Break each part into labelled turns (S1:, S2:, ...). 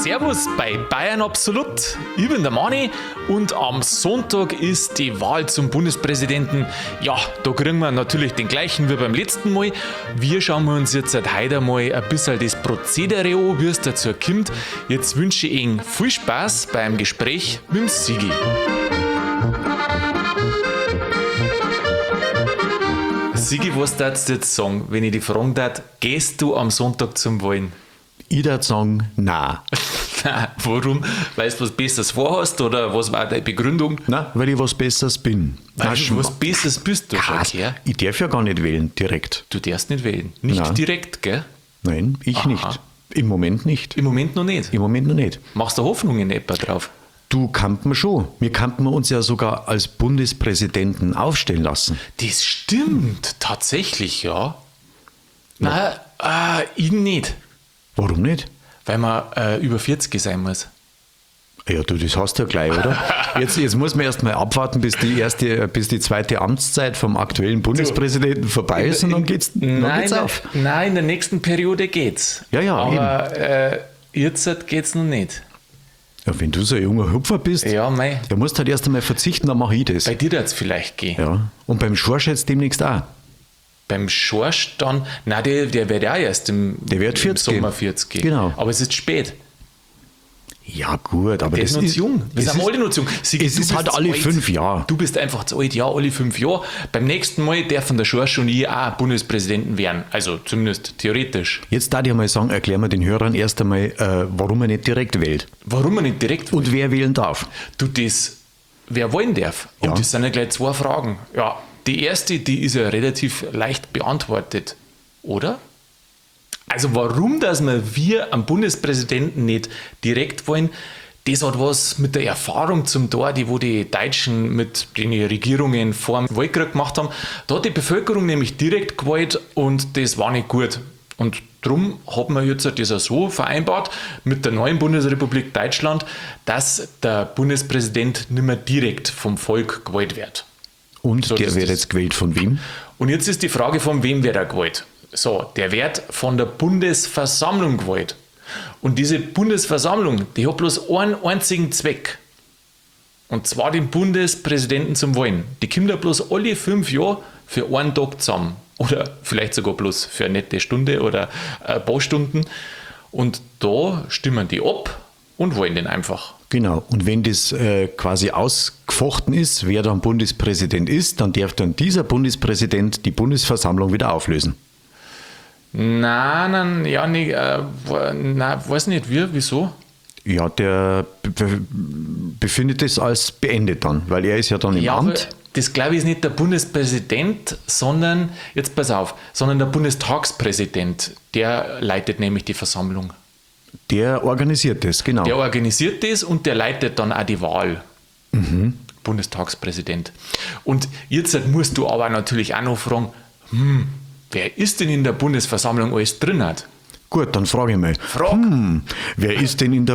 S1: Servus bei Bayern Absolut. Ich bin der Mani und am Sonntag ist die Wahl zum Bundespräsidenten. Ja, da kriegen wir natürlich den gleichen wie beim letzten Mal. Wir schauen uns jetzt heute mal ein bisschen das Prozedere an, wie es dazu kommt. Jetzt wünsche ich Ihnen viel Spaß beim Gespräch mit dem Sigi. Sigi, was darfst du jetzt sagen, wenn ich dich fragen darf, gehst du am Sonntag zum Wahlen?
S2: Ich würde sagen, nein.
S1: Warum? Weil du was Besseres vorhast oder was war deine Begründung?
S2: Nein, weil ich was Besseres bin.
S1: Weil du was Besseres bist du schon, gell?
S2: Ich darf ja gar nicht wählen, direkt.
S1: Du darfst nicht wählen. Nicht
S2: Nein.
S1: direkt, gell?
S2: Nein, ich
S1: Aha.
S2: nicht. Im Moment nicht.
S1: Im Moment noch nicht.
S2: Im Moment noch nicht.
S1: Machst du Hoffnungen etwa drauf?
S2: Du kannst mir schon. Wir kannten uns ja sogar als Bundespräsidenten aufstellen lassen.
S1: Das stimmt, tatsächlich, ja. Nein, ich nicht.
S2: Warum nicht?
S1: Weil man über 40 sein muss.
S2: Ja, du, das hast du ja gleich, oder? Jetzt muss man erst mal abwarten, bis die zweite Amtszeit vom aktuellen Bundespräsidenten vorbei ist und dann geht's auf.
S1: Nein, in der nächsten Periode geht's.
S2: Ja,
S1: aber jetzt geht's noch nicht.
S2: Ja, wenn du so ein junger Hüpfer bist,
S1: Ja, mei.
S2: dann musst du halt erst einmal verzichten, dann mache ich das.
S1: Bei dir wird es vielleicht gehen.
S2: Ja. Und beim Schorsch jetzt demnächst auch.
S1: Beim Schorsch dann, nein, der wird ja erst im
S2: wird 40
S1: Sommer 40.
S2: Genau.
S1: Aber es ist spät.
S2: Ja, gut, aber
S1: Der
S2: das
S1: ist noch zu jung. Wir
S2: es
S1: sind
S2: ist,
S1: alle noch zu jung. Sigi,
S2: es
S1: du
S2: ist
S1: bist
S2: halt
S1: zu
S2: alle
S1: alt.
S2: 5 Jahre.
S1: Du bist einfach zu alt, ja, alle 5 Jahre. Beim nächsten Mal dürfen der Schorsch und ich auch Bundespräsidenten werden. Also zumindest theoretisch.
S2: Jetzt darf ich mal sagen, erklären wir den Hörern erst einmal, warum man nicht direkt wählt.
S1: Warum man nicht direkt
S2: Und wer wählen darf.
S1: Du, wer wollen darf? Und
S2: Ja.
S1: das sind ja gleich 2 Fragen. Ja, die erste, die ist ja relativ leicht beantwortet, oder? Also warum, dass wir am Bundespräsidenten nicht direkt wollen, das hat was mit der Erfahrung zum Tor, wo die Deutschen mit den Regierungen vor dem Weltkrieg gemacht haben. Da hat die Bevölkerung nämlich direkt gewählt und das war nicht gut. Und darum hat man jetzt das auch so vereinbart mit der neuen Bundesrepublik Deutschland, dass der Bundespräsident nicht mehr direkt vom Volk gewählt wird.
S2: Und
S1: So,
S2: der
S1: das
S2: wird
S1: ist-
S2: jetzt gewählt von wem?
S1: Und jetzt ist die Frage, von wem wird er gewählt? So, der wird von der Bundesversammlung gewählt. Und diese Bundesversammlung, die hat bloß einen einzigen Zweck. Und zwar den Bundespräsidenten zum Wählen. Die kommen da bloß alle 5 Jahre für einen Tag zusammen. Oder vielleicht sogar bloß für eine nette Stunde oder ein paar Stunden. Und da stimmen die ab und wählen den einfach.
S2: Genau. Und wenn das quasi ausgefochten ist, wer dann Bundespräsident ist, dann darf dann dieser Bundespräsident die Bundesversammlung wieder auflösen.
S1: Nein, ja, nicht, nein, weiß nicht, wieso?
S2: Ja, der befindet es als beendet dann, weil er ist ja dann im
S1: Ja, aber
S2: Amt.
S1: das glaube ich ist nicht der Bundespräsident, sondern, jetzt pass auf, sondern der Bundestagspräsident. Der leitet nämlich die Versammlung.
S2: Der organisiert das, genau.
S1: Der organisiert das und der leitet dann auch die Wahl. Bundestagspräsident. Und jetzt musst du aber natürlich auch noch fragen, wer ist denn in der Bundesversammlung alles drin hat?
S2: Gut, dann frage ich mal. Wer ist denn in der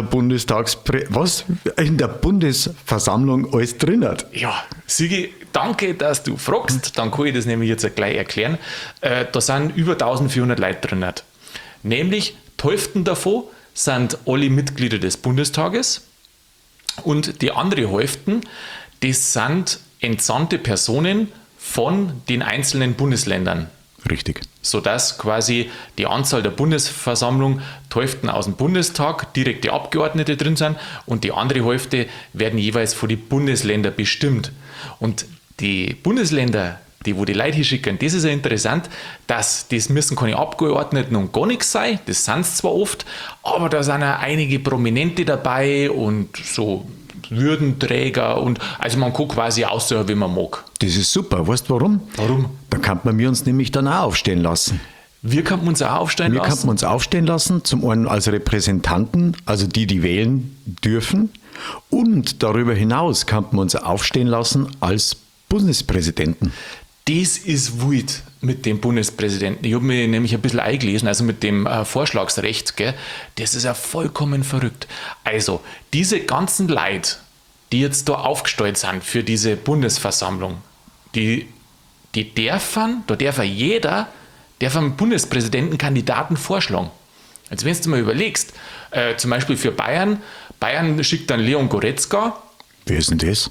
S2: in der Bundesversammlung alles drin hat?
S1: Ja, Sigi, danke, dass du fragst. Dann kann ich das nämlich jetzt gleich erklären. Da sind über 1400 Leute drin. Nämlich die Hälfte davon sind alle Mitglieder des Bundestages und die andere Hälfte, das sind entsandte Personen von den einzelnen Bundesländern.
S2: Richtig.
S1: Sodass quasi die Anzahl der Bundesversammlung die Hälfte aus dem Bundestag direkte Abgeordnete drin sind und die andere Hälfte werden jeweils von den Bundesländern bestimmt. Und die Bundesländer, wo die Leute hinschicken, das ist ja interessant, das müssen keine Abgeordneten und gar nichts sein, das sind es zwar oft, aber da sind ja einige Prominente dabei und so Würdenträger und also man kann quasi aussuchen, wie man mag.
S2: Das ist super. Weißt du warum?
S1: Warum?
S2: Da kann man uns nämlich dann auch aufstellen lassen.
S1: Wir können uns auch aufstellen
S2: Wir
S1: lassen.
S2: kann uns aufstellen lassen, zum einen als Repräsentanten, also die wählen dürfen. Und darüber hinaus kann man uns aufstellen lassen als Bundespräsidenten.
S1: Das ist wild mit dem Bundespräsidenten. Ich habe mich nämlich ein bisschen eingelesen, also mit dem Vorschlagsrecht. Gell? Das ist ja vollkommen verrückt. Also, diese ganzen Leute, die jetzt da aufgestellt sind für diese Bundesversammlung, die dürfen, da darf jeder, darf einem Bundespräsidentenkandidaten vorschlagen. Jetzt, wenn du mal überlegst, zum Beispiel für Bayern schickt dann Leon Goretzka.
S2: Wer ist denn das?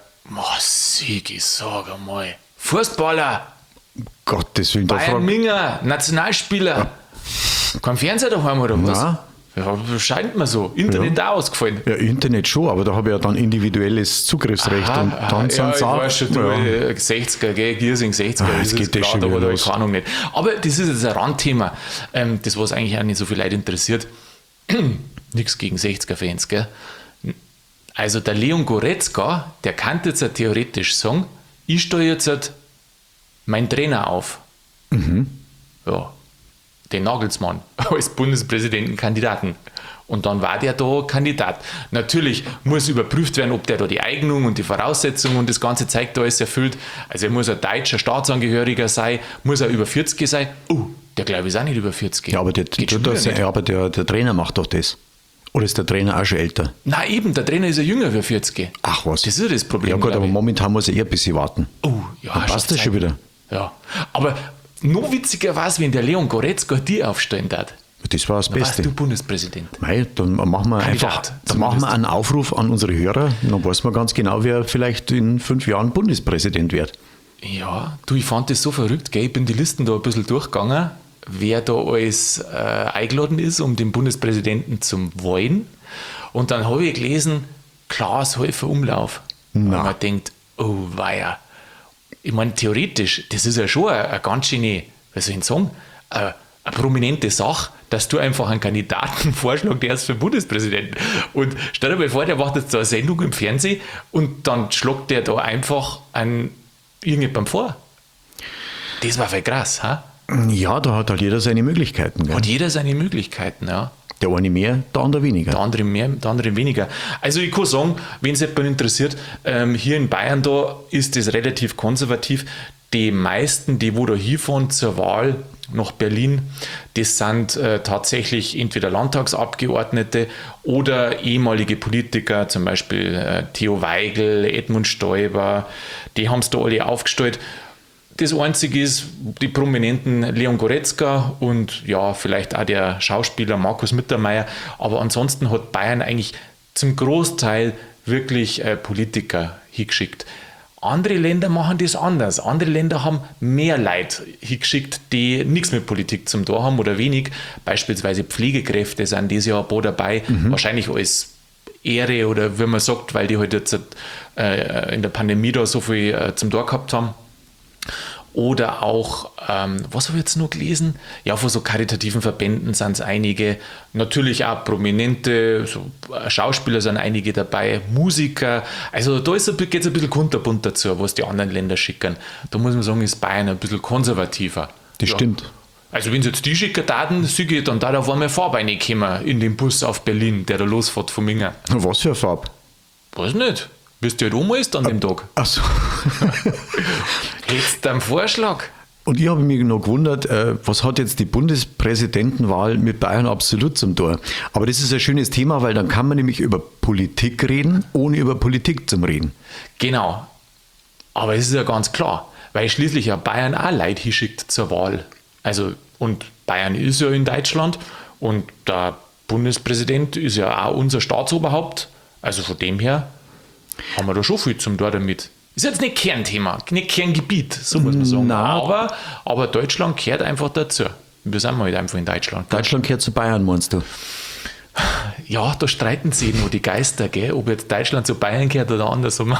S1: Sigi, sag einmal. Fußballer,
S2: Gottes Willen, da
S1: Bayern Minger, Nationalspieler. Kein Fernseher daheim oder was?
S2: Nein.
S1: Ja, scheint mir so. Internet auch ausgefallen.
S2: Ja, Internet schon, aber da habe ich ja dann individuelles Zugriffsrecht und dann sind
S1: ich
S2: sie auch.
S1: weiß schon, du 60er, gell, Giersing 60er,
S2: jetzt geht das schon
S1: aber
S2: wieder
S1: da
S2: los.
S1: keine Ahnung nicht. Aber das ist jetzt ein Randthema, das was eigentlich auch nicht so viel Leute interessiert. Nichts gegen 60er-Fans, gell. Also der Leon Goretzka, der kann jetzt ja theoretisch sagen, ich stelle jetzt halt meinen Trainer auf. Ja, den Nagelsmann als Bundespräsidentenkandidaten. Und dann war der da Kandidat. Natürlich muss überprüft werden, ob der da die Eignung und die Voraussetzungen und das ganze Zeug da alles erfüllt. Also er muss ein deutscher Staatsangehöriger sein, muss er über 40 sein. Der glaube ich ist auch nicht über 40.
S2: Ja, aber der Trainer macht doch das. Oder ist der Trainer auch schon älter?
S1: Nein, eben, der Trainer ist ja jünger für 40.
S2: Ach was.
S1: Das ist ja das Problem.
S2: Ja gut, aber
S1: glaube ich.
S2: momentan muss er eher ein bisschen warten.
S1: Ja,
S2: Dann passt das schon wieder.
S1: Ja, aber noch witziger war es, wenn der Leon Goretzka die aufstellen darf.
S2: Das war das
S1: Dann warst
S2: Beste.
S1: du Bundespräsident.
S2: Mei, dann machen wir einfach dann machen wir einen Aufruf an unsere Hörer. Dann weiß man ganz genau, wer vielleicht in 5 Jahren Bundespräsident wird.
S1: Ja, du, ich fand das so verrückt, gell? Ich bin die Listen da ein bisschen durchgegangen, wer da alles eingeladen ist, um den Bundespräsidenten zu wählen. Und dann habe ich gelesen, Klaas Häufer Umlauf. Und man denkt, oh weia. Ich meine, theoretisch, das ist ja schon eine ganz schöne, was soll ich sagen, eine prominente Sache, dass du einfach einen Kandidaten vorschlagst, der ist für Bundespräsidenten. Und stell dir mal vor, der macht jetzt so eine Sendung im Fernsehen und dann schlagt der da einfach irgendjemandem vor. Das war voll krass, ha?
S2: Ja, da hat halt jeder seine Möglichkeiten. Gell?
S1: Hat jeder seine Möglichkeiten, ja.
S2: Der eine mehr, der andere weniger.
S1: Der andere mehr, der andere weniger. Also ich kann sagen, wenn es jemand interessiert, hier in Bayern da ist das relativ konservativ. Die meisten, die wo da hinfahren zur Wahl nach Berlin, das sind tatsächlich entweder Landtagsabgeordnete oder ehemalige Politiker, zum Beispiel Theo Weigel, Edmund Stoiber, die haben es da alle aufgestellt. Das Einzige ist, die Prominenten Leon Goretzka und ja, vielleicht auch der Schauspieler Markus Mittermeier. Aber ansonsten hat Bayern eigentlich zum Großteil wirklich Politiker hingeschickt. Andere Länder machen das anders. Andere Länder haben mehr Leute hingeschickt, die nichts mit Politik zum Tor haben oder wenig. Beispielsweise Pflegekräfte sind dieses Jahr ein paar dabei. Wahrscheinlich als Ehre oder wie man sagt, weil die halt jetzt in der Pandemie da so viel zum Tor gehabt haben. Oder auch, was habe ich jetzt noch gelesen? Ja, von so karitativen Verbänden sind es einige. Natürlich auch prominente so Schauspieler sind einige dabei, Musiker. Also da geht es ein bisschen kunterbunt dazu, was die anderen Länder schicken. Da muss man sagen, ist Bayern ein bisschen konservativer.
S2: Das stimmt.
S1: Also wenn sie jetzt die schicken Daten, dann da auf einmal Farbe kommen in den Bus auf Berlin, der da losfährt von Minga.
S2: Was für eine Farbe?
S1: Weiß nicht. Bist du halt umgeist an dem Tag?
S2: Ach so.
S1: Hättest du einen Vorschlag?
S2: Und ich habe mich noch gewundert, was hat jetzt die Bundespräsidentenwahl mit Bayern absolut zum Tor? Aber das ist ein schönes Thema, weil dann kann man nämlich über Politik reden, ohne über Politik zu reden.
S1: Genau. Aber es ist ja ganz klar, weil schließlich ja Bayern auch Leute hinschickt zur Wahl. Also, und Bayern ist ja in Deutschland und der Bundespräsident ist ja auch unser Staatsoberhaupt. Also von dem her haben wir da schon viel zum Tor damit. Ist jetzt nicht Kernthema, nicht Kerngebiet, so muss man sagen. Aber Deutschland gehört einfach dazu. Wir sind halt einfach in Deutschland.
S2: Deutschland gehört zu Bayern, meinst du?
S1: Ja, da streiten sich noch die Geister, gell? Ob jetzt Deutschland zu Bayern gehört oder andersrum.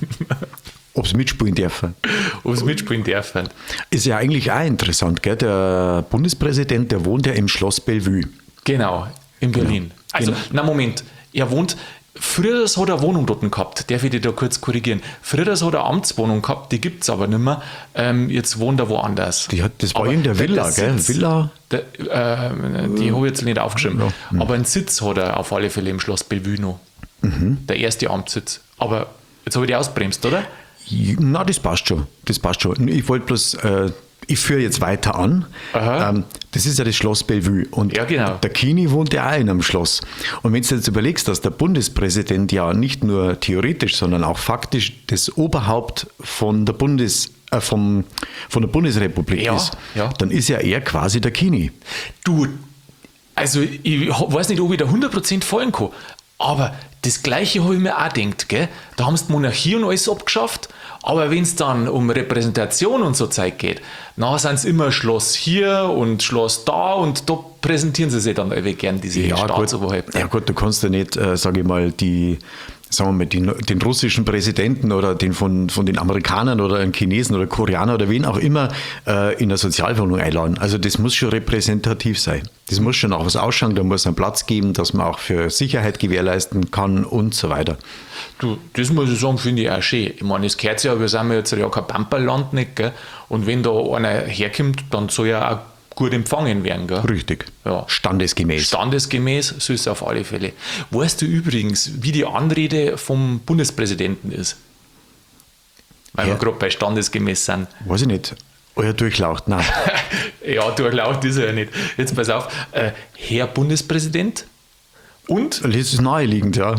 S2: Ob sie mitspielen dürfen.
S1: Ob sie mitspielen dürfen.
S2: Ist ja eigentlich auch interessant, gell? Der Bundespräsident, der wohnt ja im Schloss Bellevue.
S1: Genau, in Berlin. Also, na Moment, er wohnt... Früher hat er eine Wohnung dort gehabt, darf ich dich da kurz korrigieren. Früher hat er eine Amtswohnung gehabt, die gibt es aber nicht mehr. Jetzt wohnt er woanders.
S2: Das war in der Villa, gell? Villa?
S1: Die habe ich jetzt nicht aufgeschrieben. Ja. Aber einen Sitz hat er auf alle Fälle im Schloss Bellevue noch. Der erste Amtssitz. Aber jetzt habe ich die ausbremst, oder?
S2: Na, das passt schon. Das passt schon. Ich wollte bloß... Ich führe jetzt weiter an. Das ist ja das Schloss Bellevue. Und
S1: ja, genau.
S2: Der Kini wohnt ja auch in einem Schloss. Und wenn du jetzt überlegst, dass der Bundespräsident ja nicht nur theoretisch, sondern auch faktisch das Oberhaupt von der von der Bundesrepublik ist, dann ist ja er quasi der Kini.
S1: Du, Also ich weiß nicht, ob ich da 100% fallen kann, aber das Gleiche habe ich mir auch gedacht, gell? Da haben sie die Monarchie und alles abgeschafft, aber wenn es dann um Repräsentation und so Zeug geht, dann sind es immer Schloss hier und Schloss da und da präsentieren sie sich dann irgendwie gern, diese Staatsoberhäupter.
S2: Ja gut, du kannst ja nicht, sage ich mal, den russischen Präsidenten oder den von den Amerikanern oder den Chinesen oder Koreanern oder wen auch immer in eine Sozialwohnung einladen. Also das muss schon repräsentativ sein. Das muss schon auch was ausschauen, da muss einen Platz geben, dass man auch für Sicherheit gewährleisten kann und so weiter.
S1: Du, das muss ich sagen, finde ich auch schön. Ich meine, es gehört ja, wir sind ja jetzt ja kein Pamperland nicht, gell? Und wenn da einer herkommt, dann soll er auch gut empfangen werden. Gell?
S2: Richtig.
S1: Ja.
S2: Standesgemäß.
S1: Standesgemäß soll es auf alle Fälle. Weißt du übrigens, wie die Anrede vom Bundespräsidenten ist? Weil wir gerade bei standesgemäß sind.
S2: Weiß ich nicht. Euer Durchlaucht, nein.
S1: Ja, durchlaucht ist er ja nicht. Jetzt pass auf, Herr Bundespräsident und...
S2: Das ist naheliegend, ja.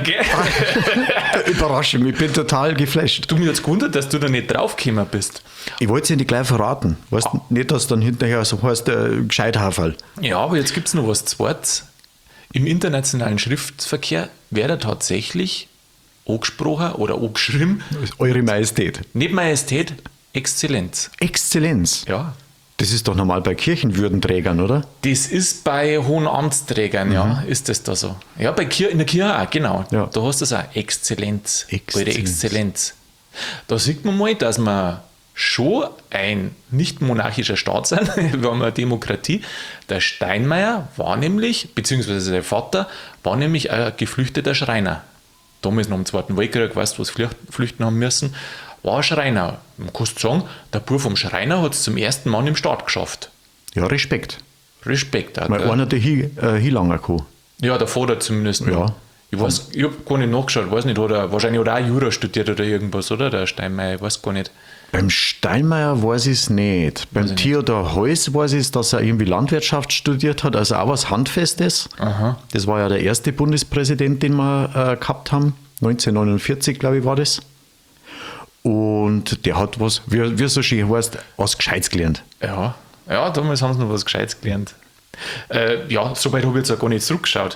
S2: Überraschung, ich bin total geflasht.
S1: Du, mir jetzt gewundert, dass du da nicht draufgekommen bist.
S2: Ich wollte es dir nicht gleich verraten. Weißt nicht, dass dann hinterher so heißt, Gescheithaferl.
S1: Ja, aber jetzt gibt es noch was Zweites. Im internationalen Schriftverkehr wäre tatsächlich angesprochen oder angeschrieben.
S2: Eure Majestät.
S1: Nicht Majestät, Exzellenz.
S2: Exzellenz.
S1: Ja.
S2: Das ist doch normal bei Kirchenwürdenträgern, oder?
S1: Das ist bei hohen Amtsträgern, ja, ist das da so. Ja, in der Kirche auch, genau.
S2: Ja.
S1: Da hast du es auch, Exzellenz.
S2: Exzellenz.
S1: Eure Exzellenz. Da sieht man mal, dass wir schon ein nicht monarchischer Staat sind, wir haben eine Demokratie. Der Steinmeier war nämlich, beziehungsweise der Vater, war nämlich ein geflüchteter Schreiner. Damals noch im Zweiten Weltkrieg, weißt du, was flüchten haben müssen, war ein Schreiner. Man kann sagen, der Bub vom Schreiner hat es zum ersten Mal im Staat geschafft.
S2: Ja, Respekt.
S1: Respekt. Auch,
S2: Weil einer der hinlangen kann.
S1: ja, der Vater zumindest.
S2: Ja.
S1: Noch. Ich habe gar nicht nachgeschaut, weiß nicht, wahrscheinlich hat er auch Jura studiert oder irgendwas, oder? Der Steinmeier, ich weiß gar nicht.
S2: Beim Steinmeier weiß ich es nicht. Beim Theodor Heuss weiß ich, dass er irgendwie Landwirtschaft studiert hat, also auch was Handfestes.
S1: Aha.
S2: Das war ja der erste Bundespräsident, den wir gehabt haben. 1949, glaube ich, war das. Und der hat was, wie so schön heißt, was Gescheites gelernt.
S1: Ja, damals haben sie noch was Gescheites gelernt. Ja, soweit habe ich jetzt auch gar nicht zurückgeschaut.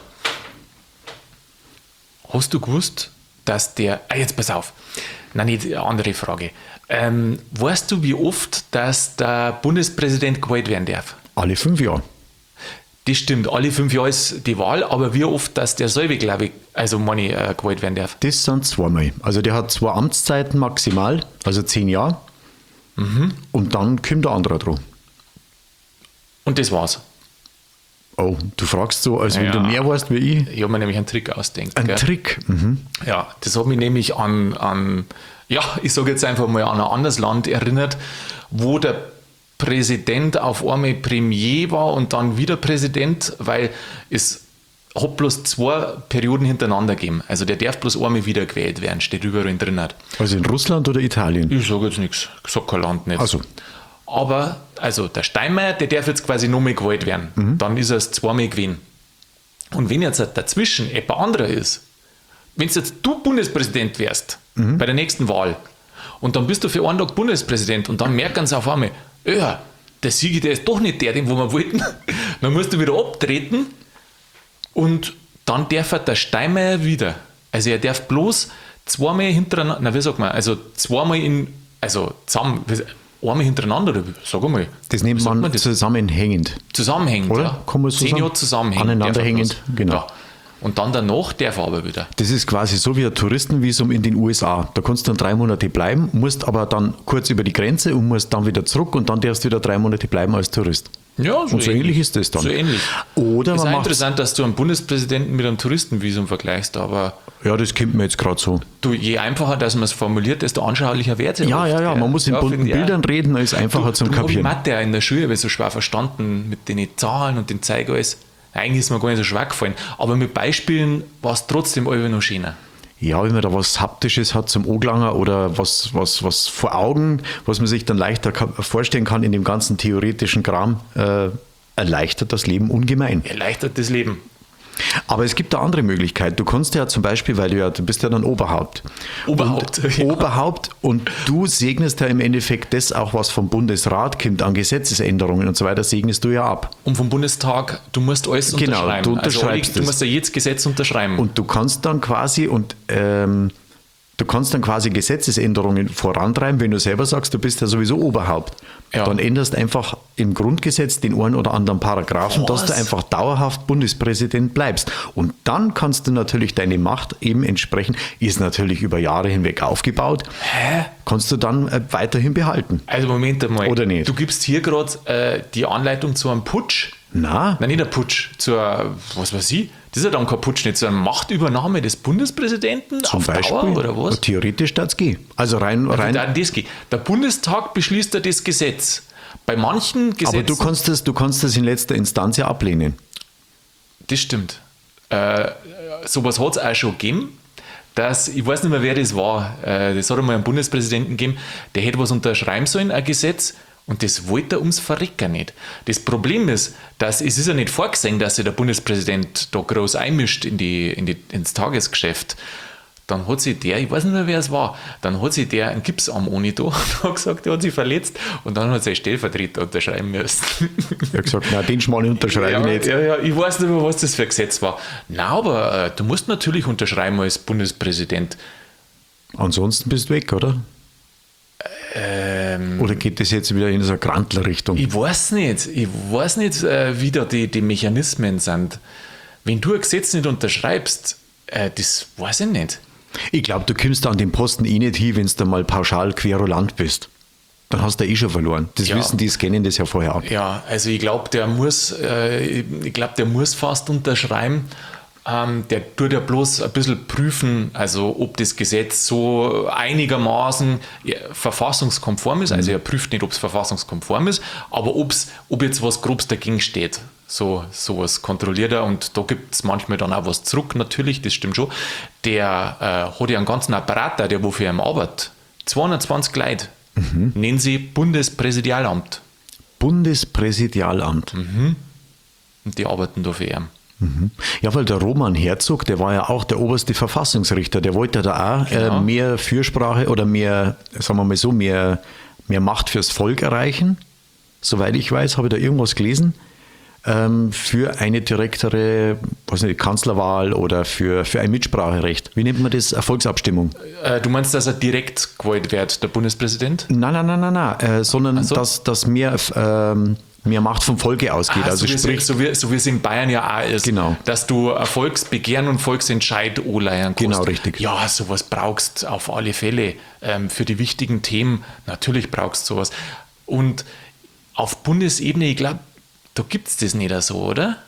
S1: Hast du gewusst, dass der... jetzt pass auf. Nein, nicht eine andere Frage. Weißt du, wie oft dass der Bundespräsident gewählt werden darf?
S2: Alle 5 Jahre.
S1: Das stimmt, alle 5 Jahre ist die Wahl, aber wie oft dass der selbe, glaube ich, gewählt werden darf?
S2: Das sind 2-mal. Also der hat 2 Amtszeiten maximal, also 10 Jahre. Und dann kommt der andere dran.
S1: Und das war's.
S2: Oh, du fragst so, als wenn
S1: Ja.
S2: du mehr weißt wie ich.
S1: Ich habe mir nämlich einen Trick ausdenkt.
S2: Ein Trick.
S1: Ja, das hat mich nämlich ich sage jetzt einfach mal an ein anderes Land erinnert, wo der Präsident auf einmal Premier war und dann wieder Präsident, weil es hat bloß 2 Perioden hintereinander gegeben. Also der darf bloß einmal wieder gewählt werden, steht überall drin.
S2: Also in Russland oder Italien?
S1: Ich sage jetzt nichts, ich sage kein Land nicht.
S2: Also.
S1: Aber, also der Steinmeier, der darf jetzt quasi nochmal gewählt werden. Dann ist er es 2-mal gewesen. Und wenn jetzt dazwischen jemand anderer ist, wenn jetzt du Bundespräsident wärst, bei der nächsten Wahl, und dann bist du für einen Tag Bundespräsident und dann merken sie auf einmal, ja, der Sigi, der ist doch nicht der, den wo wir wollten, dann musst du wieder abtreten und dann darf der Steinmeier wieder. Also er darf bloß 2-mal hintereinander, na wie sagt man, also 2-mal zusammen, einmal hintereinander, oder sag mal.
S2: Das nennt man zusammenhängend.
S1: Zusammenhängend,
S2: Oder?
S1: ja.
S2: Kann man so
S1: 10
S2: sagen?
S1: Jahre zusammenhängend.
S2: Aneinanderhängend,
S1: darf er bloß.
S2: genau.
S1: Ja. Und dann danach darf er aber wieder.
S2: Das ist quasi so wie ein Touristenvisum in den USA. Da kannst du dann 3 Monate bleiben, musst aber dann kurz über die Grenze und musst dann wieder zurück und dann darfst du wieder 3 Monate bleiben als Tourist.
S1: Ja,
S2: Und so ähnlich ist das dann.
S1: So ähnlich.
S2: Oder
S1: ist
S2: man
S1: auch
S2: macht's-
S1: interessant, dass du einen Bundespräsidenten mit einem Touristenvisum vergleichst, aber
S2: Ja, das kommt mir jetzt gerade so.
S1: du, je einfacher, dass man es formuliert, desto anschaulicher wird es.
S2: Ja, man muss in bunten Bildern reden, dann ist es einfacher zum
S1: Kapieren. Ich
S2: Kapieren.
S1: Mathe auch in der Schule habe ich so schwer verstanden mit den Zahlen und den Zeig alles. Eigentlich ist mir gar nicht so schwer gefallen. Aber mit Beispielen war es trotzdem alle noch schöner.
S2: Ja, wenn man da was Haptisches hat zum Anglanger oder was vor Augen, was man sich dann leichter vorstellen kann in dem ganzen theoretischen Kram, erleichtert das Leben ungemein.
S1: Erleichtert das Leben.
S2: Aber es gibt eine andere Möglichkeit. Du kannst ja zum Beispiel, du bist ja dann Oberhaupt.
S1: Oberhaupt.
S2: Und,
S1: Ja.
S2: Oberhaupt und du segnest ja im Endeffekt das auch, was vom Bundesrat kommt an Gesetzesänderungen und so weiter, segnest du ja ab.
S1: Und vom Bundestag, du musst alles
S2: Genau,
S1: unterschreiben.
S2: du unterschreibst
S1: du
S2: es.
S1: musst ja jedes Gesetz unterschreiben.
S2: Und du kannst dann quasi Gesetzesänderungen vorantreiben, wenn du selber sagst, du bist ja sowieso Oberhaupt.
S1: Ja.
S2: Dann änderst einfach im Grundgesetz den einen oder anderen Paragraphen, dass du
S1: Was?
S2: einfach dauerhaft Bundespräsident bleibst. Und dann kannst du natürlich deine Macht eben entsprechend, ist natürlich über Jahre hinweg aufgebaut, kannst du dann weiterhin behalten.
S1: Also Moment einmal.
S2: Oder nicht?
S1: Du gibst hier gerade die Anleitung zu einem Putsch.
S2: Na,
S1: Nein, nicht ein Putsch, was weiß ich, das ist ja dann kein Putsch, nicht zu einer Machtübernahme des Bundespräsidenten
S2: zum
S1: auf
S2: Beispiel,
S1: Dauer oder was?
S2: theoretisch darf es gehen. Also rein.
S1: Wie darf das gehen? Der Bundestag beschließt ja das Gesetz. Bei manchen Gesetzen...
S2: Aber du kannst das in letzter Instanz ja ablehnen.
S1: Das stimmt. Sowas hat es auch schon gegeben. Ich weiß nicht mehr, wer das war. Das hat einmal einen Bundespräsidenten gegeben, der hätte was unterschreiben sollen, ein Gesetz, und das wollte er ums Verrecken nicht. Das Problem ist, dass es ist ja nicht vorgesehen, dass sich der Bundespräsident da groß einmischt ins Tagesgeschäft. Dann hat sich ich weiß nicht mehr, wer es war, dann hat sich der einen Gipsarm ohne da und hat gesagt, er hat sich verletzt, und dann hat sein Stellvertreter unterschreiben müssen.
S2: Er hat gesagt, nein, den Schmarrn unterschreibe ich nicht.
S1: Ja, ich weiß nicht mehr, was das für ein Gesetz war. Nein, aber du musst natürlich unterschreiben als Bundespräsident.
S2: Ansonsten bist du weg, oder? Oder geht das jetzt wieder in so eine Grantler-Richtung?
S1: Ich weiß nicht, wie da die Mechanismen sind. Wenn du ein Gesetz nicht unterschreibst, das weiß ich nicht.
S2: Ich glaube, du kommst an den Posten eh nicht hin, wenn du mal pauschal querulant bist. Dann hast du eh schon verloren. Das
S1: Ja.
S2: wissen die, scannen das ja vorher ab.
S1: Ja, also ich glaube, der muss fast unterschreiben. Der tut ja bloß ein bisschen prüfen, also ob das Gesetz so einigermaßen verfassungskonform ist. Also er prüft nicht, ob es verfassungskonform ist, aber ob jetzt was Grobes dagegen steht. Sowas kontrolliert er, und da gibt es manchmal dann auch was zurück, natürlich, das stimmt schon. Der hat ja einen ganzen Apparat da, der wofür er arbeitet. 220 Leute, nennen sie Bundespräsidialamt.
S2: Bundespräsidialamt.
S1: Und die arbeiten da für ihn.
S2: Ja, weil der Roman Herzog, der war ja auch der oberste Verfassungsrichter, der wollte da auch
S1: Genau.
S2: mehr Fürsprache oder mehr, sagen wir mal so, mehr Macht fürs Volk erreichen. Soweit ich weiß, habe ich da irgendwas gelesen, für eine direktere, was nicht, Kanzlerwahl oder für ein Mitspracherecht. Wie nennt man das? Eine Volksabstimmung?
S1: Du meinst, dass er direkt gewählt wird, der Bundespräsident?
S2: Nein, sondern
S1: so.
S2: dass mehr Macht vom Volke ausgeht. Also sprich,
S1: so wie es in Bayern ja auch ist,
S2: Genau.
S1: dass du ein Volksbegehren und Volksentscheid anleiern kannst.
S2: Genau, richtig.
S1: Ja, sowas brauchst du auf alle Fälle. Für die wichtigen Themen, natürlich brauchst du sowas. Und auf Bundesebene, ich glaube, da gibt es das nicht so, oder?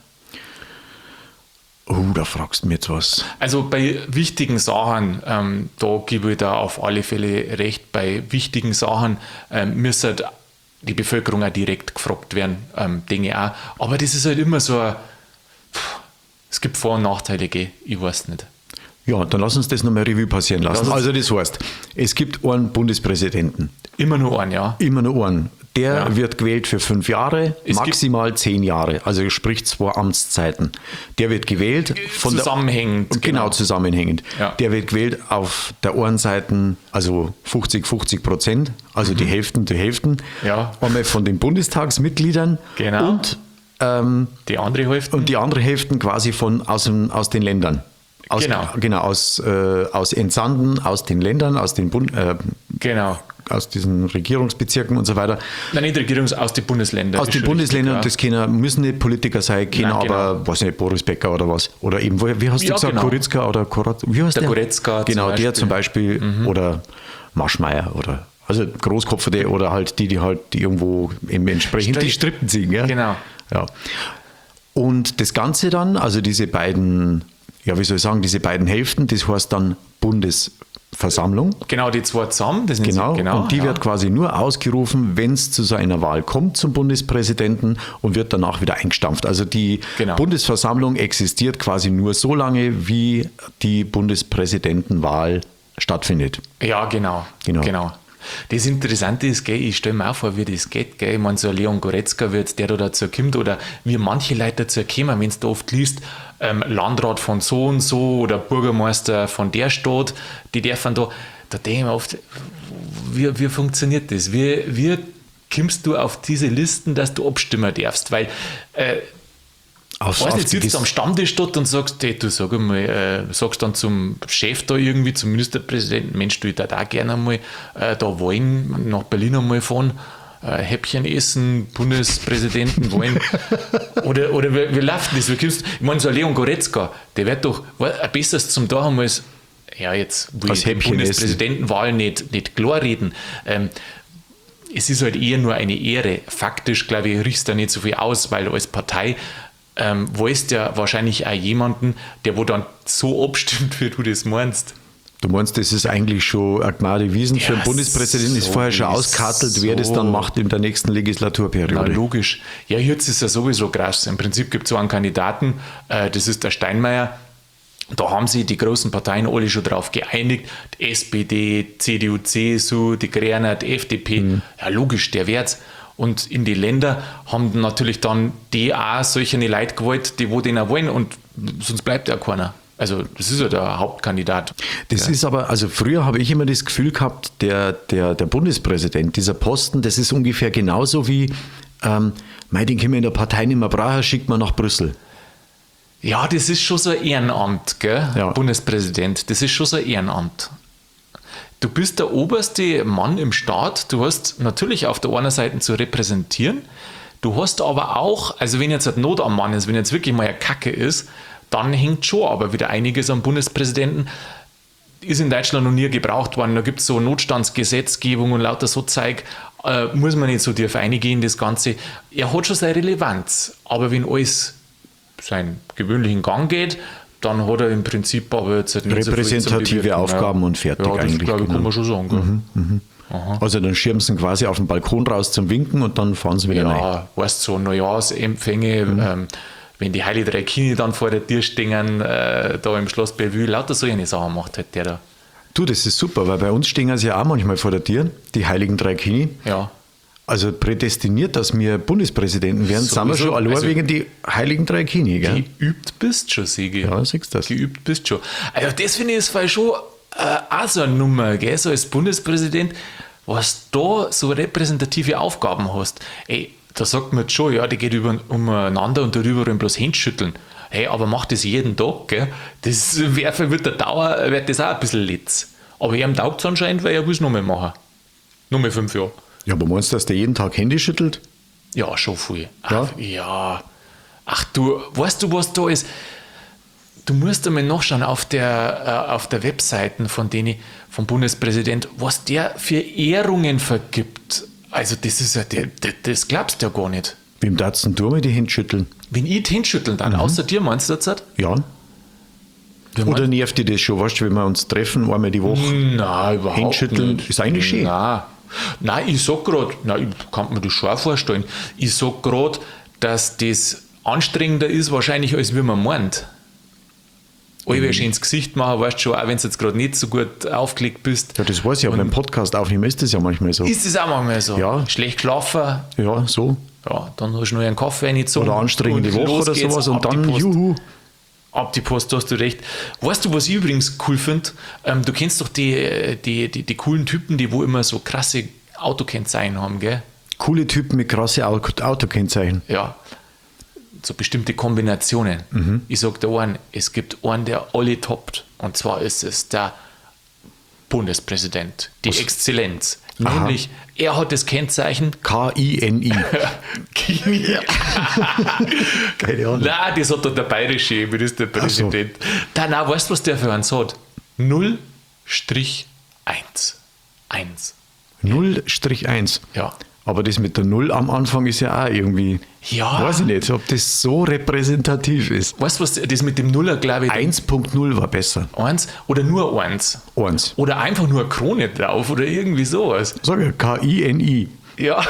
S2: da fragst du mir jetzt was.
S1: Also bei wichtigen Sachen, da gebe ich da auf alle Fälle recht, bei wichtigen Sachen müsste die Bevölkerung auch direkt gefragt werden, denke ich auch. Aber das ist halt immer so es gibt Vor- und Nachteile, gell? Ich weiß nicht.
S2: Ja, dann lass uns das nochmal Revue passieren lassen.
S1: Lass uns-
S2: Also das heißt, es gibt einen Bundespräsidenten,
S1: Immer nur einen, ja.
S2: immer nur einen. Der
S1: Ja.
S2: wird gewählt für 5 Jahre,
S1: Es gibt-
S2: maximal 10 Jahre, also sprich 2 Amtszeiten. Der wird gewählt von
S1: Zusammenhängend,
S2: der, genau, zusammenhängend.
S1: Ja.
S2: Der wird gewählt auf der einen Seite, also 50%, also die Hälften.
S1: Mhm. Ja.
S2: Einmal von den Bundestagsmitgliedern
S1: Genau.
S2: und
S1: Die andere Hälfte.
S2: die andere Hälfte quasi aus den Ländern. Aus Entsandten, aus den Ländern, aus diesen Regierungsbezirken und so weiter.
S1: Nein, nicht Regierungs, aus den Bundesländern.
S2: Aus
S1: ist
S2: den
S1: schon
S2: Bundesländern,
S1: richtig,
S2: das müssen nicht Politiker sein, können
S1: Nein, genau.
S2: aber, weiß nicht, Boris Becker oder was. Oder eben, wie hast du
S1: Ja,
S2: gesagt,
S1: genau.
S2: Goretzka oder wie heißt
S1: Der
S2: der?
S1: Goretzka
S2: Genau,
S1: zum
S2: der
S1: Beispiel.
S2: zum Beispiel. Oder Maschmeyer oder, also Großkopfer oder halt die halt irgendwo entsprechend die Strippen ziehen. Ja?
S1: Genau.
S2: Ja. Und das Ganze dann, also diese beiden, diese beiden Hälften, das heißt dann Bundesversammlung.
S1: Genau, die zwei zusammen. Das nennt
S2: Genau,
S1: sich-
S2: und die wird quasi nur ausgerufen, wenn es zu so einer Wahl kommt zum Bundespräsidenten und wird danach wieder eingestampft. Also die
S1: Genau.
S2: Bundesversammlung existiert quasi nur so lange, wie die Bundespräsidentenwahl stattfindet.
S1: Ja, genau.
S2: Genau.
S1: genau. Das Interessante ist, gell, ich stelle mir auch vor, wie das geht. Gell. Ich meine, so ein Leon Goretzka wird, der da dazu kommt, oder wie manche Leute dazu kommen, wenn du oft liest, Landrat von so und so oder Bürgermeister von der Stadt, die dürfen da denke ich mir oft, wie funktioniert das? Wie kommst du auf diese Listen, dass du abstimmen darfst? Weil sitzt du am Stammtisch dort und sagst, hey, du sagst dann zum Chef da irgendwie, zum Ministerpräsidenten, Mensch, du, ich würde auch gerne einmal da wollen, nach Berlin einmal fahren, Häppchen essen, Bundespräsidenten wollen. oder wie läuft das? Ich meine, so ein Leon Goretzka, der wird doch ein besseres zum da haben als, ja, jetzt will ich die Bundespräsidentenwahl nicht klar reden. Es ist halt eher nur eine Ehre. Faktisch, glaube ich, riechst du da nicht so viel aus, weil als Partei weißt ja wahrscheinlich auch jemanden, der wo dann so abstimmt, wie du das meinst.
S2: Du meinst, das ist eigentlich schon eine Gnade Wiesen für den Bundespräsidenten, ist vorher schon auskartelt, wer das dann macht in der nächsten Legislaturperiode.
S1: Na, logisch. Ja, jetzt ist ja sowieso krass. Im Prinzip gibt es so einen Kandidaten, das ist der Steinmeier. Da haben sich die großen Parteien alle schon drauf geeinigt. Die SPD, CDU, CSU, die Grünen, die FDP. Ja, logisch, der wird's. Und in die Länder haben natürlich dann die auch solche Leute gewählt, die wo den auch wollen, und sonst bleibt ja keiner. Also das ist ja der Hauptkandidat.
S2: Das ist aber, also früher habe ich immer das Gefühl gehabt, der Bundespräsident, dieser Posten, das ist ungefähr genauso wie, den können wir in der Partei nicht mehr brauchen, schickt man nach Brüssel.
S1: Ja, das ist schon so ein Ehrenamt, gell? Ja. Bundespräsident, das ist schon so ein Ehrenamt. Du bist der oberste Mann im Staat, du hast natürlich auf der einen Seite zu repräsentieren, du hast aber auch, also wenn jetzt eine Not am Mann ist, wenn jetzt wirklich mal eine Kacke ist, dann hängt schon aber wieder einiges am Bundespräsidenten. Ist in Deutschland noch nie gebraucht worden, da gibt es so Notstandsgesetzgebung und lauter so Zeug, muss man nicht so tief eingehen, das Ganze. Er hat schon seine Relevanz, aber wenn alles seinen gewöhnlichen Gang geht, dann hat er im Prinzip aber jetzt nicht
S2: repräsentative so Aufgaben und fertig
S1: ja, das
S2: eigentlich.
S1: Glaube ich, kann man schon sagen.
S2: Also dann schirmen sie quasi auf den Balkon raus zum Winken und dann fahren sie wieder rein.
S1: Ja, weißt du, so Neujahrsempfänge, wenn die Heilige Drei Kini dann vor der Tür stehen, da im Schloss Bellevue, lauter so eine Sachen macht halt der da.
S2: Du, das ist super, weil bei uns stehen sie ja auch manchmal vor der Tür, die Heiligen Drei Kini.
S1: Ja.
S2: Also prädestiniert, dass wir Bundespräsidenten werden, sind wir schon allein also wegen die Heiligen Drei Kini, gell?
S1: Geübt bist schon, Sigi.
S2: Ja, siehst du das.
S1: Geübt bist schon. Also das finde ich ist schon auch so eine Nummer, gell? So als Bundespräsident, was da so repräsentative Aufgaben hast. Ey, da sagt man jetzt schon, ja, die geht umeinander und darüber bloß Händschütteln. Hey, aber mach das jeden Tag, gell? Das wird das auch ein bisschen letz. Aber ihm taugt es anscheinend, weil er will es nochmal machen. Nochmal 5 Jahre.
S2: Ja, aber meinst du, dass der jeden Tag Hände schüttelt?
S1: Ja, schon viel.
S2: Ja?
S1: Ja. Ach du, weißt du, was da ist? Du musst einmal nachschauen auf der Webseiten vom Bundespräsident, was der für Ehrungen vergibt. Also das ist ja, das glaubst du ja gar nicht.
S2: Wem darfst du mal die Hände schütteln?
S1: Wenn ich die Hände schütteln dann, außer dir, meinst du das?
S2: Ja. Oder nervt dich das schon, weißt du, wenn wir uns treffen, einmal die Woche?
S1: Nein, überhaupt
S2: Händschütteln
S1: nicht.
S2: Ist eigentlich schön.
S1: Nein, ich sag gerade, ich kann mir das schon auch vorstellen, ich sag gerade, dass das anstrengender ist wahrscheinlich, als wie man meint. Allweil schön ins Gesicht machen, weißt du schon, auch wenn du jetzt gerade nicht so gut aufgelegt bist.
S2: Ja, das weiß ich, aber beim Podcast aufnehmen ist das ja manchmal so.
S1: Ist das auch manchmal so?
S2: Ja.
S1: Schlecht geschlafen?
S2: Ja, so.
S1: Ja, dann hast du noch einen Kaffee reingezogen.
S2: Oder anstrengende Woche oder sowas und dann juhu.
S1: Ab die Post, da hast du recht. Weißt du, was ich übrigens cool finde? Du kennst doch die coolen Typen, die wo immer so krasse Autokennzeichen haben, gell?
S2: Coole Typen mit krasse Autokennzeichen.
S1: Ja. So bestimmte Kombinationen. Ich sage dir einen, es gibt einen, der alle toppt. Und zwar ist es der Bundespräsident, die Exzellenz.
S2: Aha.
S1: Nämlich, er hat das Kennzeichen
S2: K-I-N-I.
S1: Kini.
S2: Keine Ahnung.
S1: Nein, das hat doch der bayerische Ministerpräsident. So. Nein, weißt du, was der für eins hat? 0-1. 1.
S2: 0-1.
S1: Ja.
S2: Aber das mit der 0 am Anfang ist ja auch irgendwie,
S1: ja.
S2: Weiß ich nicht, ob das so repräsentativ ist.
S1: Weißt du, was das mit dem Nuller, glaube ich...
S2: 1.0 war besser.
S1: 1 oder nur 1?
S2: 1.
S1: Oder einfach nur eine Krone drauf oder irgendwie sowas.
S2: Sag ja, K-I-N-I.
S1: Ja.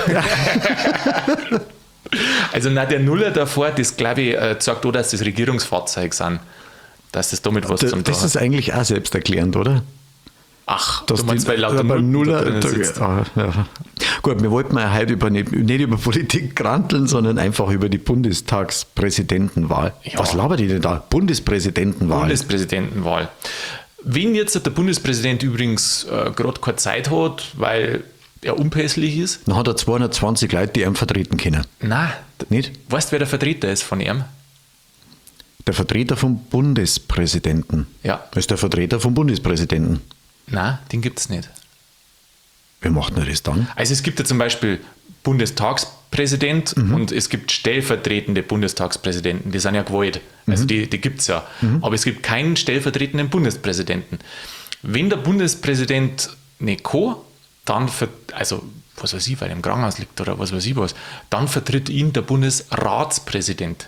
S1: Also na, der Nuller davor, das glaube ich, sagt auch, dass das Regierungsfahrzeuge sind. Dass das damit was zum tun hat.
S2: Das ist eigentlich auch selbsterklärend, oder?
S1: Ach,
S2: dass
S1: du meinst,
S2: die,
S1: weil lauter
S2: beim
S1: Null da
S2: Nuller,
S1: drinnen sitzt.
S2: ja. Gut, wir wollten ja heute nicht über Politik granteln, sondern einfach über die Bundestagspräsidentenwahl.
S1: Ja.
S2: Was labert die denn da? Bundespräsidentenwahl.
S1: Bundespräsidentenwahl. Wenn jetzt der Bundespräsident übrigens gerade keine Zeit hat, weil er unpässlich ist,
S2: Dann hat er 220 Leute, die ihn vertreten können.
S1: nein,
S2: Nicht?
S1: weißt du, wer der Vertreter ist von ihm?
S2: Der Vertreter vom Bundespräsidenten.
S1: Ja.
S2: Ist der Vertreter vom Bundespräsidenten.
S1: Nein, den gibt es nicht.
S2: Wer macht denn das dann?
S1: Also es gibt ja zum Beispiel Bundestagspräsident und es gibt stellvertretende Bundestagspräsidenten, die sind ja gewählt. Also die gibt es ja. Aber es gibt keinen stellvertretenden Bundespräsidenten. Wenn der Bundespräsident nicht kann, dann, also was weiß ich, weil er im Krankenhaus liegt oder was weiß ich was, dann vertritt ihn der Bundesratspräsident.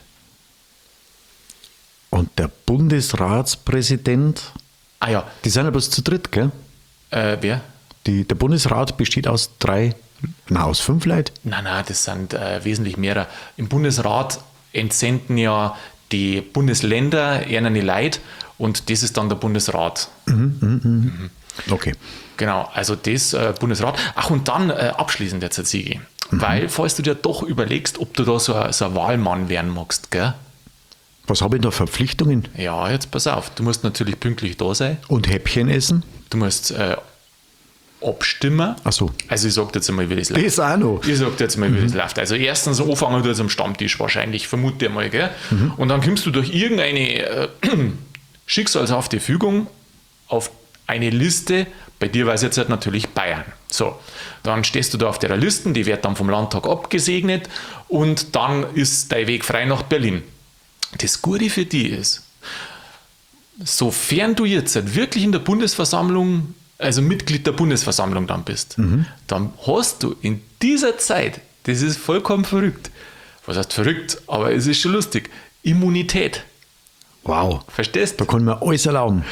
S2: Und der Bundesratspräsident,
S1: Ah ja,
S2: die sind ja bloß zu dritt, gell?
S1: wer?
S2: Der Bundesrat besteht aus 5 Leuten.
S1: Nein, das sind wesentlich mehr. Im Bundesrat entsenden ja die Bundesländer eine Leute und das ist dann der Bundesrat.
S2: Okay.
S1: Genau, also das Bundesrat. Ach, und dann abschließend jetzt, Sigi, weil, falls du dir doch überlegst, ob du da so ein Wahlmann werden magst, gell?
S2: Was habe ich da Verpflichtungen?
S1: Ja, jetzt pass auf, du musst natürlich pünktlich da sein,
S2: Und Häppchen essen?
S1: du musst abstimmen.
S2: Ach so.
S1: Also ich sag dir jetzt einmal, wie das läuft.
S2: Das auch noch.
S1: Ich sag dir jetzt mal, wie das läuft. Also erstens anfangen du jetzt am Stammtisch wahrscheinlich, vermute ich mal, gell? Und dann kommst du durch irgendeine schicksalshafte Fügung auf eine Liste, bei dir war es jetzt halt natürlich Bayern. So, dann stehst du da auf der Liste, die wird dann vom Landtag abgesegnet und dann ist dein Weg frei nach Berlin. Das Gute für die ist, sofern du jetzt halt wirklich in der Bundesversammlung, also Mitglied der Bundesversammlung dann bist, dann hast du in dieser Zeit, das ist vollkommen verrückt, was heißt verrückt, aber es ist schon lustig, Immunität.
S2: Wow.
S1: Verstehst
S2: Da
S1: du?
S2: kann man alles erlauben.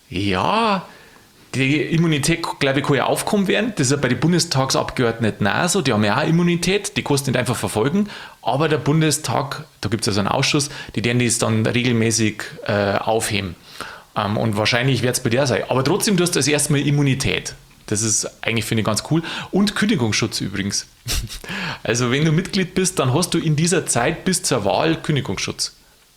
S1: Ja, die Immunität, glaube ich, kann ja aufkommen werden. Das ist ja bei den Bundestagsabgeordneten auch so. Die haben ja auch Immunität, die kannst du nicht einfach verfolgen. Aber der Bundestag, da gibt es also einen Ausschuss, die werden das dann regelmäßig aufheben. Und wahrscheinlich wird es bei dir sein. Aber trotzdem, du hast das erstmal Immunität. Das ist eigentlich, finde ich, ganz cool. Und Kündigungsschutz übrigens. Also wenn du Mitglied bist, dann hast du in dieser Zeit bis zur Wahl Kündigungsschutz.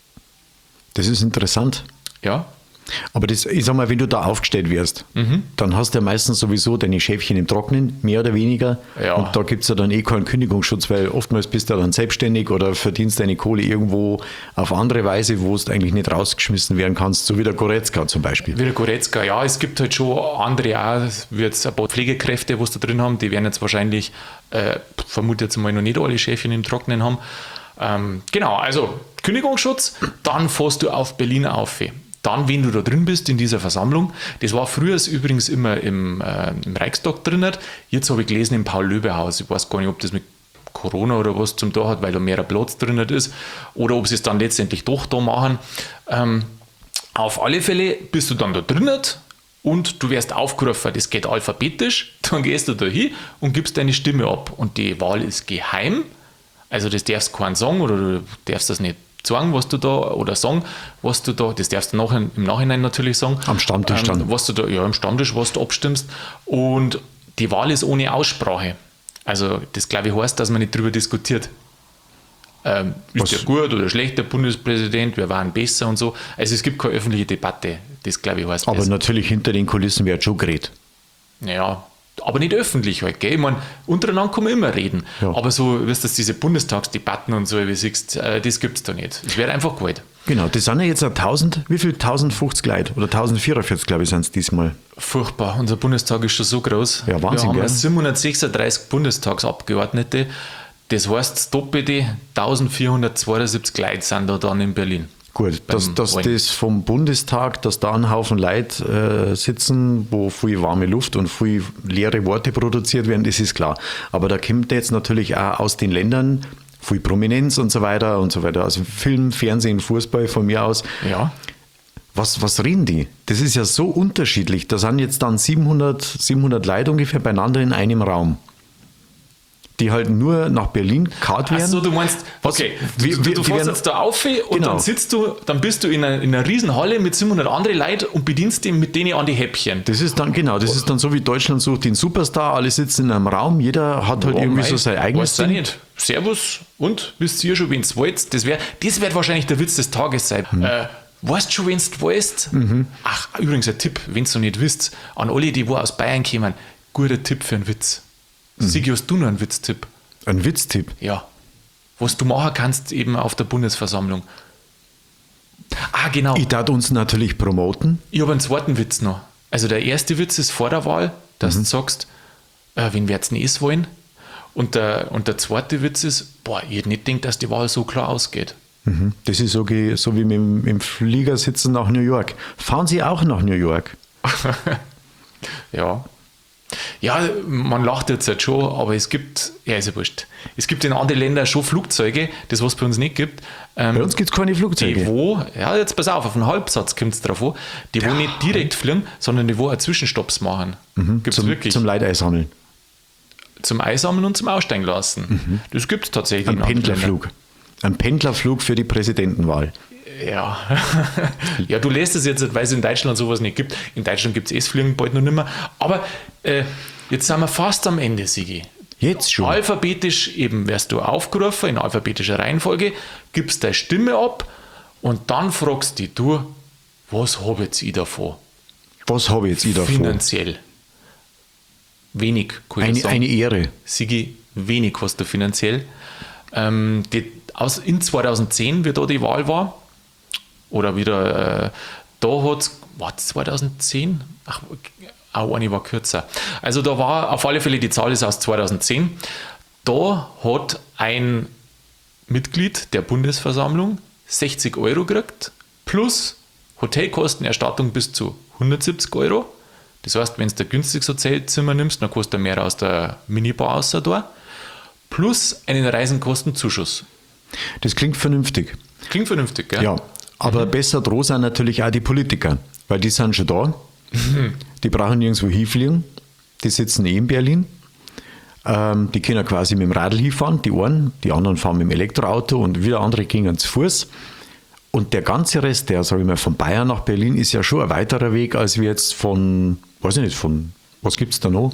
S2: Das ist interessant.
S1: Ja,
S2: Aber das, ich sag mal, wenn du da aufgestellt wirst, dann hast du ja meistens sowieso deine Schäfchen im Trocknen, mehr oder weniger.
S1: Ja.
S2: Und da gibt es ja dann eh keinen Kündigungsschutz, weil oftmals bist du dann selbstständig oder verdienst deine Kohle irgendwo auf andere Weise, wo du eigentlich nicht rausgeschmissen werden kannst, so wie der Goretzka zum Beispiel.
S1: wie der Goretzka, ja, es gibt halt schon andere auch, wie jetzt ein paar Pflegekräfte, was da drin haben, die werden jetzt wahrscheinlich, vermute jetzt mal noch nicht alle Schäfchen im Trocknen haben. Genau, also Kündigungsschutz, dann fährst du auf Berlin auf. Dann, wenn du da drin bist in dieser Versammlung, das war früher übrigens immer im Reichstag drin, jetzt habe ich gelesen im Paul-Löbe-Haus, ich weiß gar nicht, ob das mit Corona oder was zum da hat, weil da mehr Platz drin ist, oder ob sie es dann letztendlich doch da machen. Auf alle Fälle bist du dann da drin und du wirst aufgerufen, das geht alphabetisch, dann gehst du da hin und gibst deine Stimme ab und die Wahl ist geheim, also das darfst du keinen sagen oder du darfst das nicht sagen, was du da, oder sagen, was du da, das darfst du im Nachhinein natürlich sagen.
S2: Am Stammtisch dann.
S1: Was du da, ja, im Stammtisch, was du abstimmst. Und die Wahl ist ohne Aussprache. Also, das glaube ich heißt, dass man nicht drüber diskutiert. Ist der gut oder schlecht, der Bundespräsident, wir waren besser und so. Also, es gibt keine öffentliche Debatte. Das glaube ich heißt.
S2: Aber natürlich hinter den Kulissen wird schon geredet.
S1: Ja, aber nicht öffentlich halt, gell? Ich meine, untereinander kann man immer reden.
S2: Ja.
S1: Aber so, wie du das, diese Bundestagsdebatten und so, wie du siehst, das gibt es da nicht. Es wird einfach gewählt.
S2: Genau, das sind ja jetzt 1050 Leute oder 1044, glaube ich, sind es diesmal.
S1: Furchtbar. Unser Bundestag ist schon so groß.
S2: Ja, Wahnsinn,
S1: Wir haben
S2: gell?
S1: 736 Bundestagsabgeordnete. Das heißt, das Doppelte, 1472 Leute sind da dann in Berlin.
S2: Gut, dass
S1: Wahlen.
S2: das vom Bundestag, dass da ein Haufen Leute sitzen, wo viel warme Luft und viel leere Worte produziert werden, das ist klar. Aber da kommt jetzt natürlich auch aus den Ländern viel Prominenz und so weiter und so weiter. Also Film, Fernsehen, Fußball von mir aus.
S1: Ja.
S2: Was reden die? Das ist ja so unterschiedlich. Da sind jetzt dann 700 Leute ungefähr beieinander in einem Raum. die halt nur nach Berlin gekarrt werden.
S1: Achso, du meinst, okay, du fährst jetzt da auf und
S2: Genau.
S1: dann bist du in einer riesen Halle mit 700 anderen Leuten und bedienst die mit denen an die Häppchen.
S2: Das ist dann so wie Deutschland sucht den Superstar, alle sitzen in einem Raum, jeder hat halt irgendwie so sein eigenes
S1: Ding. Nicht. Servus und wisst ihr schon, wenn's wollt? Das wird wahrscheinlich der Witz des Tages sein. Weißt du schon, wenn's du willst? Ach, übrigens ein Tipp, wenn's du nicht wisst, an alle, die wo aus Bayern kommen, guter Tipp für einen Witz. Sigi, hast du noch einen Witztipp?
S2: Ein Witztipp?
S1: Ja. Was du machen kannst eben auf der Bundesversammlung. Ah, genau.
S2: Ich darf uns natürlich promoten.
S1: Ich habe einen zweiten Witz noch. Also der erste Witz ist vor der Wahl, dass du sagst, wen wird's denn es wollen? Und der zweite Witz ist, ich hätte nicht gedacht, dass die Wahl so klar ausgeht.
S2: Das ist so wie mit im Flieger sitzen nach New York. Fahren Sie auch nach New York?
S1: Ja. Ja, man lacht jetzt halt schon, aber es gibt, ist ja wurscht. Es gibt in anderen Ländern schon Flugzeuge, das was es bei uns nicht gibt.
S2: Bei uns gibt es keine Flugzeuge.
S1: Jetzt pass auf einen Halbsatz kommt es drauf an, die wo nicht direkt fliegen, sondern die wo auch Zwischenstopps machen. Gibt's wirklich.
S2: Zum Leid einsammeln.
S1: Zum Einsammeln und zum Aussteigen lassen. Das gibt es tatsächlich.
S2: Ein Pendlerflug. Ein Pendlerflug für die Präsidentenwahl.
S1: Ja. Ja, du lässt es jetzt, weil es in Deutschland sowas nicht gibt. In Deutschland gibt es S-Fliegen bald noch nicht mehr. Aber jetzt sind wir fast am Ende, Sigi.
S2: Jetzt schon?
S1: Alphabetisch eben wirst du aufgerufen, in alphabetischer Reihenfolge, gibst deine Stimme ab und dann fragst du, was habe jetzt ich davon?
S2: Was habe jetzt ich davon?
S1: Finanziell. Wenig, kann ich sagen.
S2: Eine Ehre.
S1: Sigi, wenig hast du finanziell. In 2010, wie da die Wahl war, oder wieder, war es 2010? Ach, auch eine war kürzer. Also da war auf alle Fälle, die Zahl ist aus 2010, da hat ein Mitglied der Bundesversammlung 60 Euro gekriegt, plus Hotelkostenerstattung bis zu 170 Euro. Das heißt, wenn du der günstigste Hotelzimmer nimmst, dann kostet er mehr aus der Minibar außer da. Plus einen Reisenkostenzuschuss.
S2: Das klingt vernünftig.
S1: Klingt vernünftig, gell?
S2: Ja, aber besser droh sind natürlich auch die Politiker, weil die sind schon da. Die brauchen nirgendwo hinfliegen. Die sitzen in Berlin. Die können quasi mit dem Radl hinfahren, die einen, die anderen fahren mit dem Elektroauto und wieder andere gehen zu Fuß. Und der ganze Rest, der, sage ich mal, von Bayern nach Berlin ist ja schon ein weiterer Weg, als wir jetzt von, was gibt es da noch?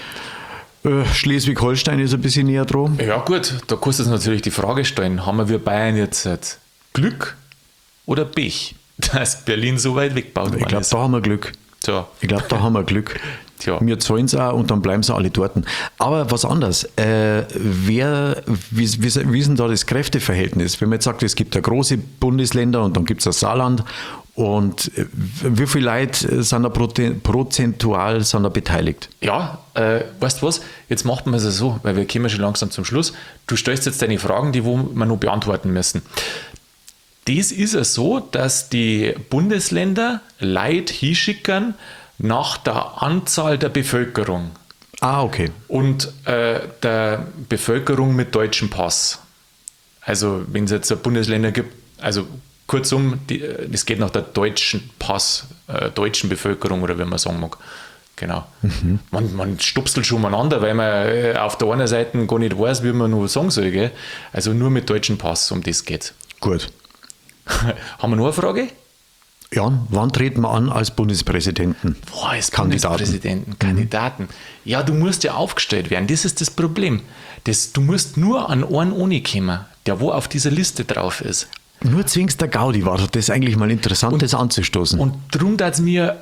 S2: Schleswig-Holstein ist ein bisschen näher dran.
S1: Ja gut, da kannst du natürlich die Frage stellen, haben wir Bayern jetzt Glück oder Pech, dass Berlin so weit weggebaut worden
S2: Ich glaube, da haben wir Glück.
S1: Tja.
S2: Ich glaube, da haben wir Glück.
S1: Tja.
S2: Wir zahlen es auch und dann bleiben sie alle dort. Aber was anderes, wie ist denn da das Kräfteverhältnis? Wenn man jetzt sagt, es gibt ja große Bundesländer und dann gibt es das Saarland und wie viele Leute sind da prozentual sind da beteiligt?
S1: Ja, weißt du was, jetzt macht man es so, weil wir kommen schon langsam zum Schluss. Du stellst jetzt deine Fragen, die wo wir noch beantworten müssen. Das ist ja so, dass die Bundesländer Leute hinschicken nach der Anzahl der Bevölkerung.
S2: Ah, okay.
S1: Und der Bevölkerung mit deutschem Pass. Also wenn es jetzt Bundesländer gibt, also kurzum, das geht nach der deutschen Pass, deutschen Bevölkerung oder wie man sagen mag. Genau. Man stupselt schon miteinander, weil man auf der einen Seite gar nicht weiß, wie man nur sagen soll. Gell? Also nur mit deutschem Pass, um das geht.
S2: Gut.
S1: Haben wir noch eine Frage?
S2: Ja, wann treten wir an als Bundespräsidenten?
S1: Boah, als Bundespräsidentenkandidaten. Ja, du musst ja aufgestellt werden. Das ist das Problem. Du musst nur an einen ohne kommen, der wo auf dieser Liste drauf ist.
S2: Nur zwingst der Gaudi war das eigentlich mal interessant, das anzustoßen.
S1: Und darum hat es mir,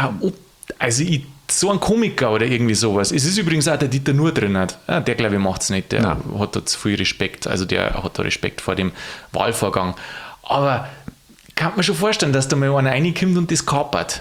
S1: so ein Komiker oder irgendwie sowas. Es ist übrigens auch der Dieter Nuhr drin. Der, glaube ich, macht es nicht. Der hat da zu viel Respekt. Also der hat da Respekt vor dem Wahlvorgang. Aber kann man schon vorstellen, dass da mal einer reinkommt und das kapert.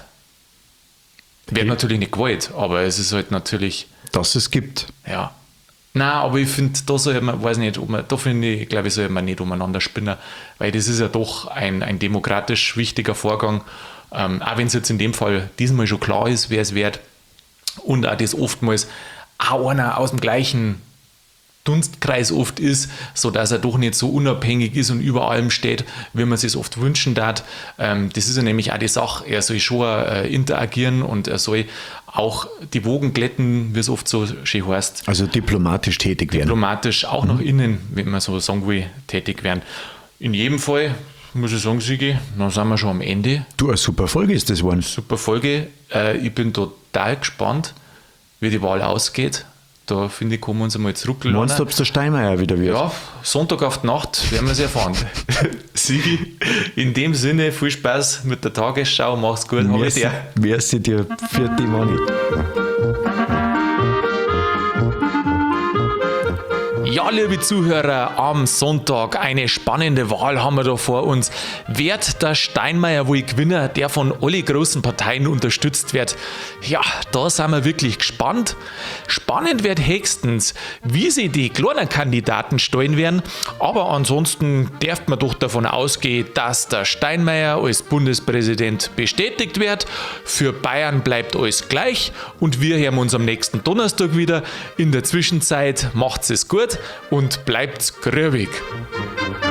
S1: Wird natürlich nicht gewollt, aber es ist halt natürlich.
S2: Dass es gibt.
S1: Ja. Nein, aber ich finde, da soll man, weiß nicht, glaube ich, soll man nicht umeinander spinnen, weil das ist ja doch ein demokratisch wichtiger Vorgang. Auch wenn es jetzt in dem Fall diesmal schon klar ist, wer es wird. Und auch das oftmals auch einer aus dem gleichen Dunstkreis oft ist, sodass er doch nicht so unabhängig ist und über allem steht, wie man sich es oft wünschen darf. Das ist ja nämlich auch die Sache, er soll schon interagieren und er soll auch die Wogen glätten, wie es oft so schön heißt.
S2: Also diplomatisch tätig werden.
S1: Diplomatisch auch nach innen, wenn man so sagen will, tätig werden. In jedem Fall muss ich sagen, Sigi, dann sind wir schon am Ende.
S2: Du, eine super Folge ist das geworden.
S1: Super Folge. Ich bin total gespannt, wie die Wahl ausgeht. Da finde ich, kommen wir uns einmal zurückladen.
S2: Meinst du, ob es der Steinmeier wieder wird?
S1: Ja, Sonntag auf die Nacht werden wir es erfahren. Sigi, in dem Sinne, viel Spaß mit der Tagesschau. Mach's gut.
S2: Merci dir für die Money.
S1: Ja, liebe Zuhörer, am Sonntag eine spannende Wahl haben wir da vor uns. Wird der Steinmeier wohl Gewinner, der von alle großen Parteien unterstützt wird? Ja, da sind wir wirklich gespannt. Spannend wird höchstens, wie sie die kleinen Kandidaten stellen werden. Aber ansonsten darf man doch davon ausgehen, dass der Steinmeier als Bundespräsident bestätigt wird. Für Bayern bleibt alles gleich und wir hören uns am nächsten Donnerstag wieder. In der Zwischenzeit macht's es gut und bleibt grübig.